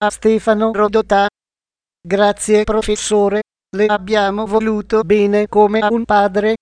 a Stefano Rodotà. Grazie professore, le abbiamo voluto bene come a un padre.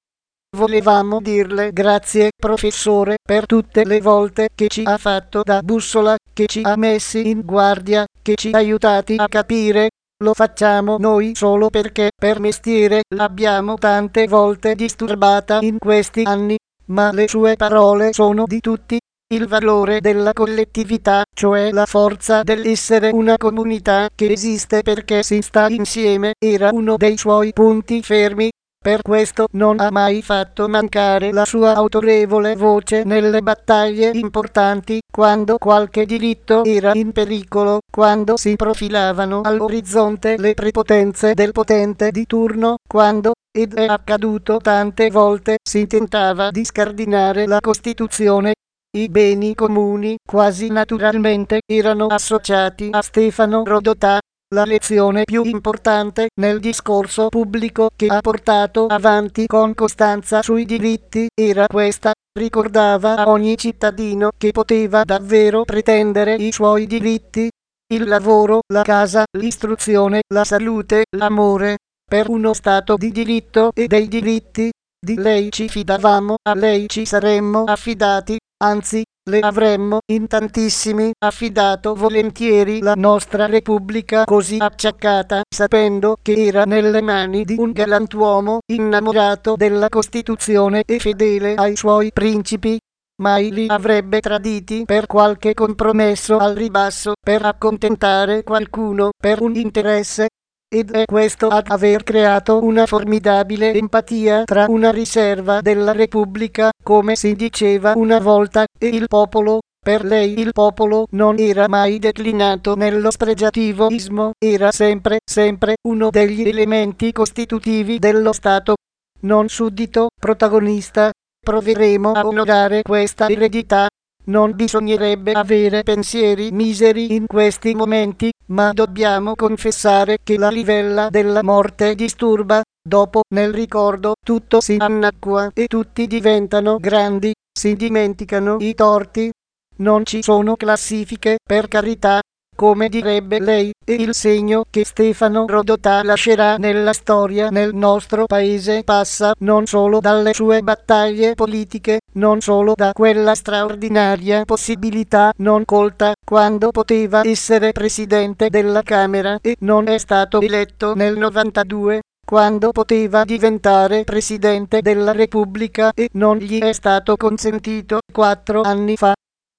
Volevamo dirle grazie professore per tutte le volte che ci ha fatto da bussola, che ci ha messi in guardia, che ci ha aiutati a capire. Lo facciamo noi solo perché per mestiere l'abbiamo tante volte disturbata in questi anni, ma le sue parole sono di tutti. Il valore della collettività, cioè la forza dell'essere una comunità che esiste perché si sta insieme, era uno dei suoi punti fermi. Per questo non ha mai fatto mancare la sua autorevole voce nelle battaglie importanti, quando qualche diritto era in pericolo, quando si profilavano all'orizzonte le prepotenze del potente di turno, quando, ed è accaduto tante volte, si tentava di scardinare la Costituzione. I beni comuni, quasi naturalmente, erano associati a Stefano Rodotà. La lezione più importante nel discorso pubblico che ha portato avanti con costanza sui diritti era questa: ricordava a ogni cittadino che poteva davvero pretendere i suoi diritti: il lavoro, la casa, l'istruzione, la salute, l'amore. Per uno Stato di diritto e dei diritti, di lei ci fidavamo, a lei ci saremmo affidati, anzi, le avremmo in tantissimi affidato volentieri la nostra Repubblica così acciaccata, sapendo che era nelle mani di un galantuomo innamorato della Costituzione e fedele ai suoi principi. Mai li avrebbe traditi per qualche compromesso al ribasso, per accontentare qualcuno, per un interesse. Ed è questo ad aver creato una formidabile empatia tra una riserva della Repubblica, come si diceva una volta, e il popolo. Per lei il popolo non era mai declinato nello spregiativismo, era sempre uno degli elementi costitutivi dello Stato. Non suddito, protagonista. Proveremo a onorare questa eredità. Non bisognerebbe avere pensieri miseri in questi momenti, ma dobbiamo confessare che la livella della morte disturba. Dopo, nel ricordo, tutto si annacqua e tutti diventano grandi, si dimenticano i torti. Non ci sono classifiche, per carità, come direbbe lei, e il segno che Stefano Rodotà lascerà nella storia nel nostro paese passa non solo dalle sue battaglie politiche, non solo da quella straordinaria possibilità non colta quando poteva essere presidente della Camera e non è stato eletto nel 92, quando poteva diventare presidente della Repubblica e non gli è stato consentito 4 anni fa,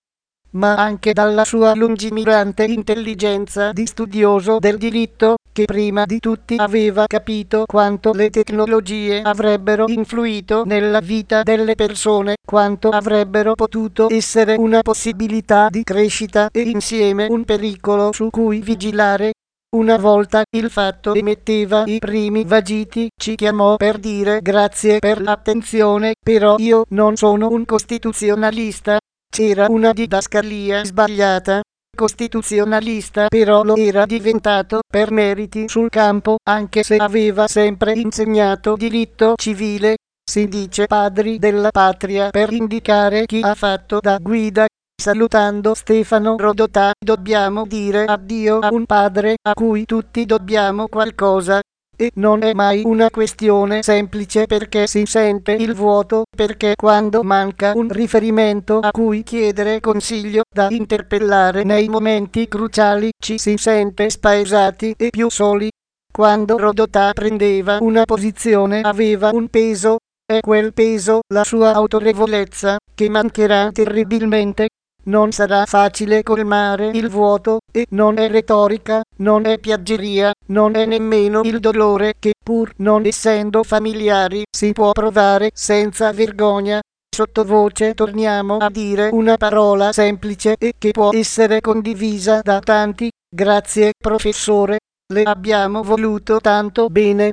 ma anche dalla sua lungimirante intelligenza di studioso del diritto, che prima di tutti aveva capito quanto le tecnologie avrebbero influito nella vita delle persone, quanto avrebbero potuto essere una possibilità di crescita e insieme un pericolo su cui vigilare. Una volta il Fatto emetteva i primi vagiti, ci chiamò per dire grazie per l'attenzione, però io non sono un costituzionalista. C'era una didascalia sbagliata. Costituzionalista però lo era diventato per meriti sul campo, anche se aveva sempre insegnato diritto civile. Si dice padri della patria per indicare chi ha fatto da guida. Salutando Stefano Rodotà, dobbiamo dire addio a un padre a cui tutti dobbiamo qualcosa. E non è mai una questione semplice perché si sente il vuoto, perché quando manca un riferimento a cui chiedere consiglio, da interpellare nei momenti cruciali, ci si sente spaesati e più soli. Quando Rodotà prendeva una posizione aveva un peso, e quel peso, la sua autorevolezza, che mancherà terribilmente. Non sarà facile colmare il vuoto, e non è retorica, non è piaggeria, non è nemmeno il dolore che, pur non essendo familiari, si può provare senza vergogna. Sottovoce torniamo a dire una parola semplice e che può essere condivisa da tanti: grazie professore, le abbiamo voluto tanto bene.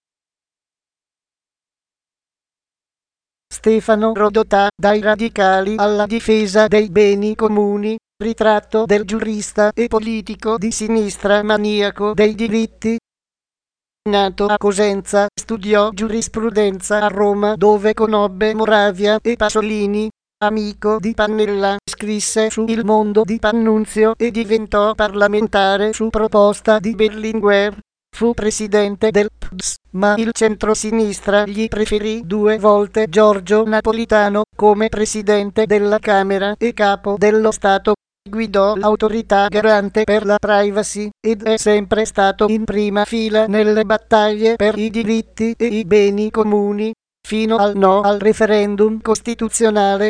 Stefano Rodotà, dai radicali alla difesa dei beni comuni, ritratto del giurista e politico di sinistra maniaco dei diritti. Nato a Cosenza, studiò giurisprudenza a Roma dove conobbe Moravia e Pasolini. amico di Pannella, scrisse su Il Mondo di Pannunzio e diventò parlamentare su proposta di Berlinguer. Fu presidente del PDS, ma il centrosinistra gli preferì 2 volte Giorgio Napolitano come presidente della Camera e capo dello Stato. Guidò l'autorità garante per la privacy ed è sempre stato in prima fila nelle battaglie per i diritti e i beni comuni, fino al no al referendum costituzionale.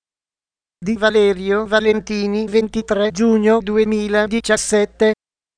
Di Valerio Valentini, 23 giugno 2017.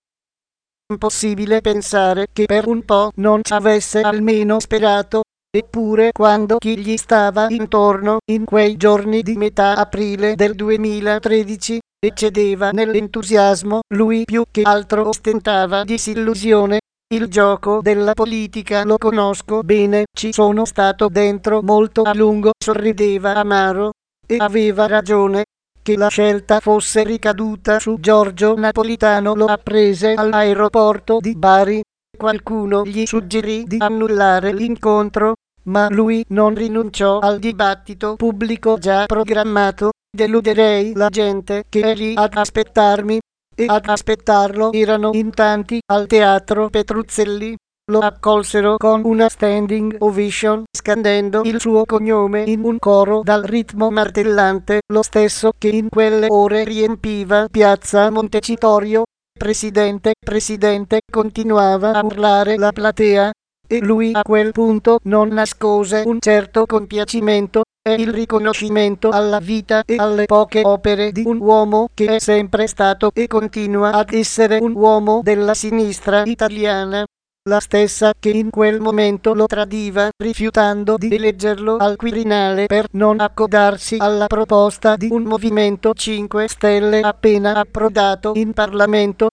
Impossibile pensare che per un po' non ci avesse almeno sperato, eppure quando chi gli stava intorno in quei giorni di metà aprile del 2013 eccedeva nell'entusiasmo, lui più che altro ostentava disillusione. Il gioco della politica lo conosco bene, ci sono stato dentro molto a lungo, sorrideva amaro, e aveva ragione. Che la scelta fosse ricaduta su Giorgio Napolitano lo apprese all'aeroporto di Bari. Qualcuno gli suggerì di annullare l'incontro, ma lui non rinunciò al dibattito pubblico già programmato. Deluderei la gente che è lì ad aspettarmi, e ad aspettarlo erano in tanti al teatro Petruzzelli. Lo accolsero con una standing ovation, scandendo il suo cognome in un coro dal ritmo martellante, lo stesso che in quelle ore riempiva piazza Montecitorio. Presidente, presidente, continuava a urlare la platea, e lui a quel punto non nascose un certo compiacimento. È il riconoscimento alla vita e alle poche opere di un uomo che è sempre stato e continua ad essere un uomo della sinistra italiana. La stessa che in quel momento lo tradiva, rifiutando di eleggerlo al Quirinale per non accodarsi alla proposta di un Movimento 5 Stelle appena approdato in Parlamento.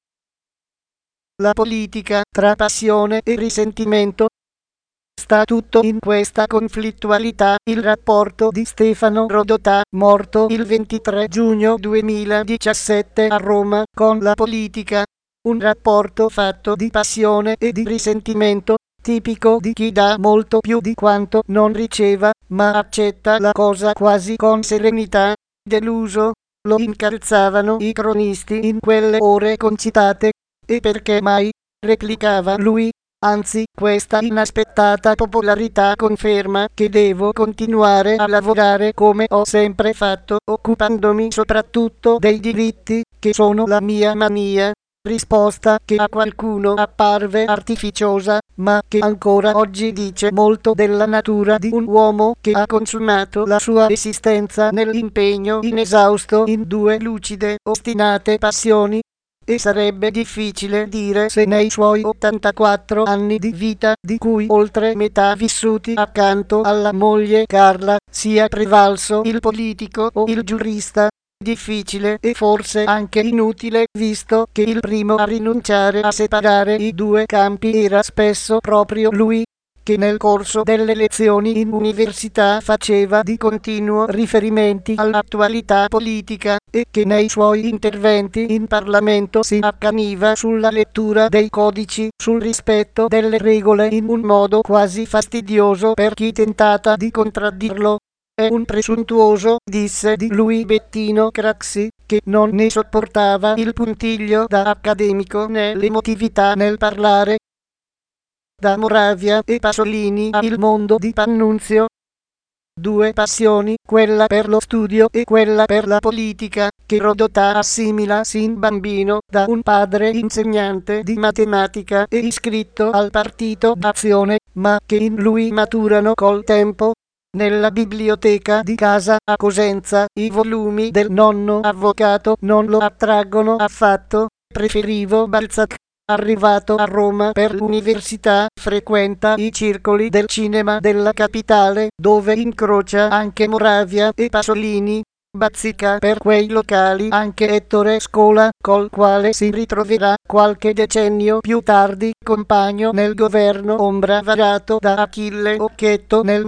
La politica, tra passione e risentimento. Sta tutto in questa conflittualità. Il rapporto di Stefano Rodotà, morto il 23 giugno 2017 a Roma, con la politica. Un rapporto fatto di passione e di risentimento, tipico di chi dà molto più di quanto non riceva, ma accetta la cosa quasi con serenità. Deluso, lo incalzavano i cronisti in quelle ore concitate. E perché mai? Replicava lui. Anzi, questa inaspettata popolarità conferma che devo continuare a lavorare come ho sempre fatto, occupandomi soprattutto dei diritti, che sono la mia mania. Risposta che a qualcuno apparve artificiosa, ma che ancora oggi dice molto della natura di un uomo che ha consumato la sua esistenza nell'impegno inesausto in 2 lucide, ostinate passioni. E sarebbe difficile dire se nei suoi 84 anni di vita, di cui oltre metà vissuti accanto alla moglie Carla, sia prevalso il politico o il giurista. Difficile e forse anche inutile, visto che il primo a rinunciare a separare i 2 campi era spesso proprio lui, che nel corso delle lezioni in università faceva di continuo riferimenti all'attualità politica e che nei suoi interventi in Parlamento si accaniva sulla lettura dei codici, sul rispetto delle regole in un modo quasi fastidioso per chi tentata di contraddirlo. È un presuntuoso, disse di lui Bettino Craxi, che non ne sopportava il puntiglio da accademico né l'emotività nel parlare. Da Moravia e Pasolini a Il Mondo di Pannunzio. 2 passioni, quella per lo studio e quella per la politica, che Rodotà assimila sin bambino da un padre insegnante di matematica e iscritto al Partito d'Azione, ma che in lui maturano col tempo. Nella biblioteca di casa a Cosenza i volumi del nonno avvocato non lo attraggono affatto, preferivo Balzac. Arrivato a Roma per l'università, frequenta i circoli del cinema della capitale, dove incrocia anche Moravia e Pasolini. Bazzica per quei locali anche Ettore Scola, col quale si ritroverà qualche decennio più tardi compagno nel governo ombra varato da Achille Occhetto nel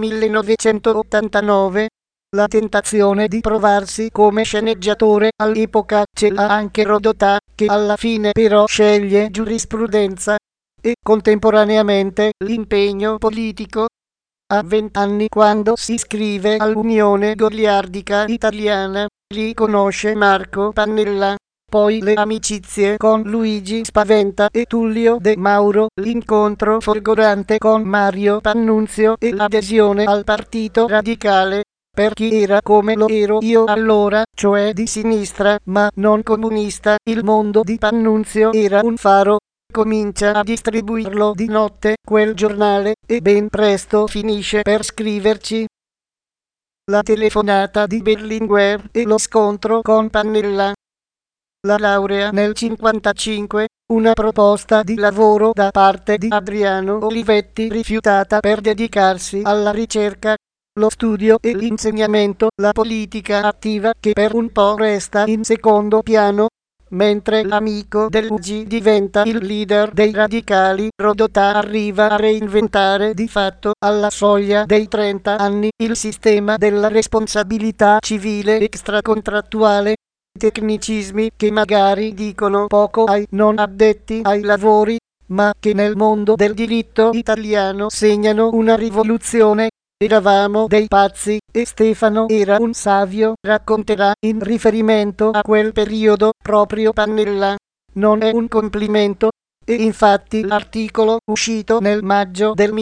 1989. La tentazione di provarsi come sceneggiatore all'epoca ce l'ha anche Rodotà, che alla fine però sceglie giurisprudenza, e contemporaneamente l'impegno politico. a 20 anni quando si iscrive all'Unione Goliardica Italiana, lì conosce Marco Pannella. Poi le amicizie con Luigi Spaventa e Tullio De Mauro, l'incontro folgorante con Mario Pannunzio e l'adesione al Partito Radicale. Per chi era come lo ero io allora, cioè di sinistra ma non comunista, il mondo di Pannunzio era un faro. Comincia a distribuirlo di notte quel giornale e ben presto finisce per scriverci la telefonata di Berlinguer e lo scontro con Pannella. La laurea nel 55, una proposta di lavoro da parte di Adriano Olivetti rifiutata per dedicarsi alla ricerca, lo studio e l'insegnamento, la politica attiva che per un po' resta in secondo piano, mentre l'amico dell'UG diventa il leader dei radicali. Rodotà arriva a reinventare di fatto, alla soglia dei 30 anni, il sistema della responsabilità civile extracontrattuale. Tecnicismi che magari dicono poco ai non addetti ai lavori, ma che nel mondo del diritto italiano segnano una rivoluzione. Eravamo dei pazzi e Stefano era un savio, racconterà in riferimento a quel periodo proprio Pannella. Non è un complimento. E infatti l'articolo uscito nel maggio del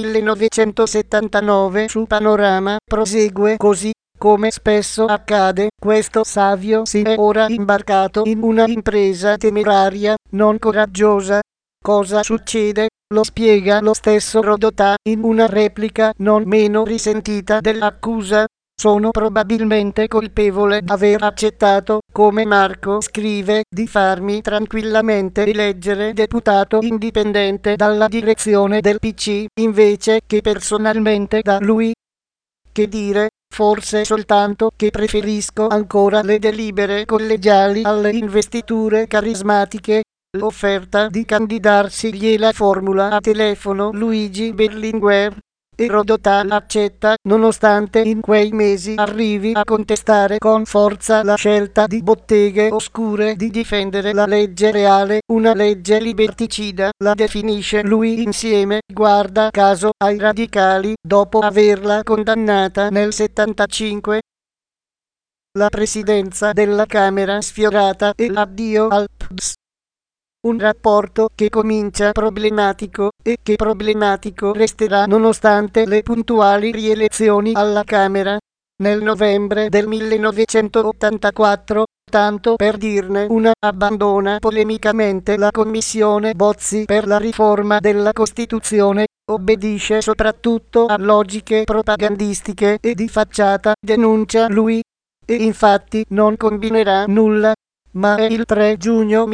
1979 su Panorama prosegue così. Come spesso accade, questo savio si è ora imbarcato in una impresa temeraria, non coraggiosa. Cosa succede? Lo spiega lo stesso Rodotà in una replica non meno risentita dell'accusa. Sono probabilmente colpevole d'aver accettato, come Marco scrive, di farmi tranquillamente eleggere deputato indipendente dalla direzione del PC, invece che personalmente da lui. Che dire? Forse soltanto che preferisco ancora le delibere collegiali alle investiture carismatiche. L'offerta di candidarsi gliela formula a telefono Luigi Berlinguer e Rodotà accetta, nonostante in quei mesi arrivi a contestare con forza la scelta di Botteghe Oscure di difendere la legge reale, una legge liberticida, la definisce lui insieme, guarda caso, ai radicali, dopo averla condannata nel 75. La presidenza della Camera sfiorata e l'addio al PDS. Un rapporto che comincia problematico e che problematico resterà nonostante le puntuali rielezioni alla Camera. Nel novembre del 1984, tanto per dirne una, abbandona polemicamente la commissione Bozzi per la riforma della Costituzione, obbedisce soprattutto a logiche propagandistiche e di facciata, denuncia lui, e infatti non combinerà nulla. Ma è il 3 giugno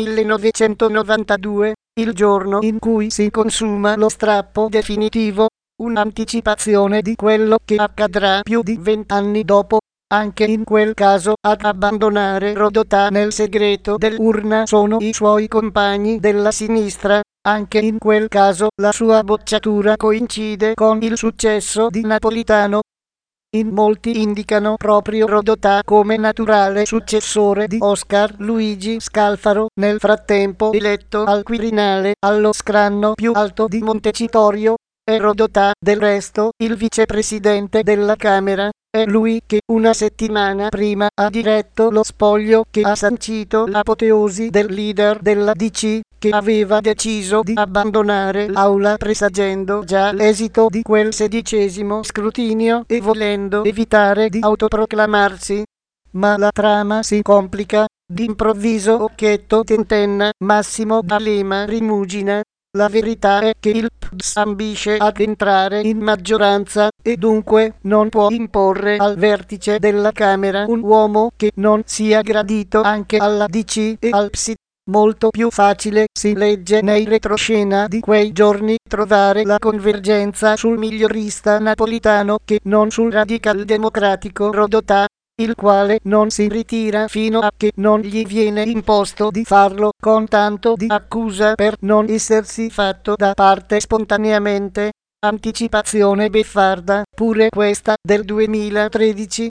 1992, il giorno in cui si consuma lo strappo definitivo, un'anticipazione di quello che accadrà più di 20 anni dopo. Anche in quel caso ad abbandonare Rodotà nel segreto dell'urna sono i suoi compagni della sinistra. Anche in quel caso la sua bocciatura coincide con il successo di Napolitano. In molti indicano proprio Rodotà come naturale successore di Oscar Luigi Scalfaro, nel frattempo eletto al Quirinale, allo scranno più alto di Montecitorio. È Rodotà, del resto, il vicepresidente della Camera. È lui che una settimana prima ha diretto lo spoglio che ha sancito l'apoteosi del leader della DC, che aveva deciso di abbandonare l'aula presagendo già l'esito di quel 16° scrutinio e volendo evitare di autoproclamarsi. Ma la trama si complica. D'improvviso Occhetto tentenna, Massimo D'Alema rimugina. La verità è che il PDS ambisce ad entrare in maggioranza e dunque non può imporre al vertice della Camera un uomo che non sia gradito anche alla DC e al PSI. Molto più facile, si legge nei retroscena di quei giorni, trovare la convergenza sul migliorista Napolitano che non sul radical democratico Rodotà, il quale non si ritira fino a che non gli viene imposto di farlo, con tanto di accusa per non essersi fatto da parte spontaneamente. Anticipazione beffarda, pure questa, del 2013.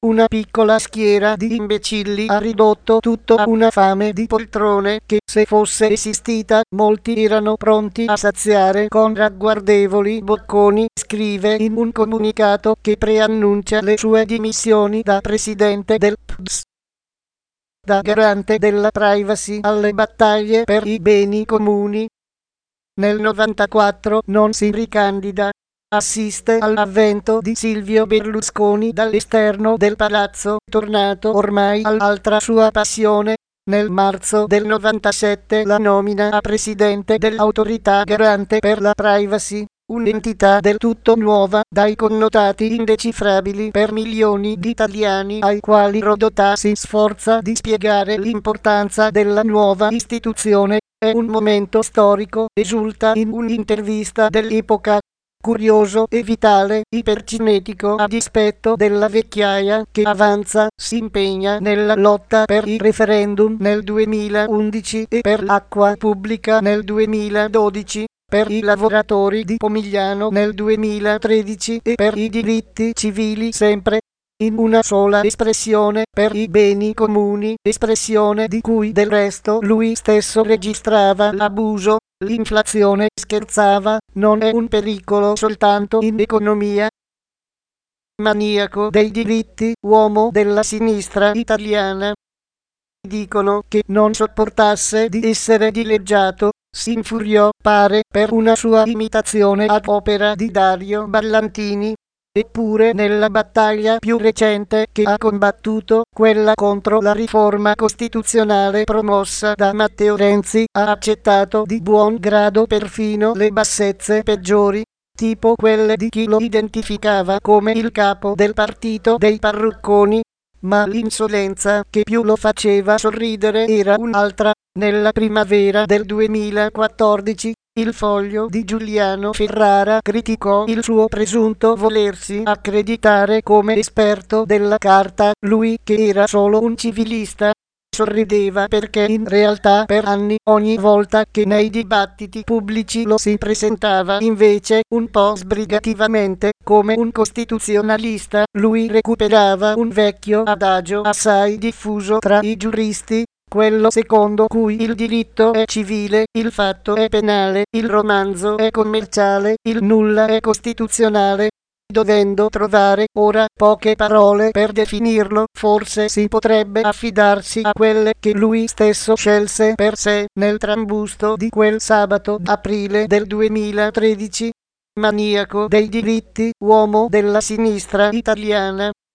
una piccola schiera di imbecilli ha ridotto tutto a una fame di poltrone che, se fosse esistita, molti erano pronti a saziare con ragguardevoli bocconi, scrive in un comunicato che preannuncia le sue dimissioni da presidente del PDS. Da garante della privacy alle battaglie per i beni comuni. Nel 94 non si ricandida. Assiste all'avvento di Silvio Berlusconi dall'esterno del palazzo, tornato ormai all'altra sua passione. Nel marzo del 97 la nomina a presidente dell'Autorità Garante per la Privacy, un'entità del tutto nuova, dai connotati indecifrabili per milioni di italiani ai quali Rodotà si sforza di spiegare l'importanza della nuova istituzione. È un momento storico, esulta in un'intervista dell'epoca. Curioso e vitale, ipercinetico a dispetto della vecchiaia che avanza, si impegna nella lotta per i referendum nel 2011 e per l'acqua pubblica nel 2012, per i lavoratori di Pomigliano nel 2013 e per i diritti civili sempre. In una sola espressione, per i beni comuni, espressione di cui del resto lui stesso registrava l'abuso. L'inflazione, scherzava, non è un pericolo soltanto in economia. Maniaco dei diritti, uomo della sinistra italiana. Dicono che non sopportasse di essere dileggiato, si infuriò, pare, per una sua imitazione ad opera di Dario Ballantini. Eppure nella battaglia più recente che ha combattuto, quella contro la riforma costituzionale promossa da Matteo Renzi, ha accettato di buon grado perfino le bassezze peggiori, tipo quelle di chi lo identificava come il capo del partito dei parrucconi. Ma l'insolenza che più lo faceva sorridere era un'altra. Nella primavera del 2014, il Foglio di Giuliano Ferrara criticò il suo presunto volersi accreditare come esperto della carta, lui che era solo un civilista. Sorrideva perché in realtà per anni, ogni volta che nei dibattiti pubblici lo si presentava invece, un po' sbrigativamente, come un costituzionalista, lui recuperava un vecchio adagio assai diffuso tra i giuristi, quello secondo cui il diritto è civile, il fatto è penale, il romanzo è commerciale, il nulla è costituzionale. Dovendo trovare ora poche parole per definirlo, forse si potrebbe affidarsi a quelle che lui stesso scelse per sé nel trambusto di quel sabato d'aprile del 2013. Maniaco dei diritti, uomo della sinistra italiana.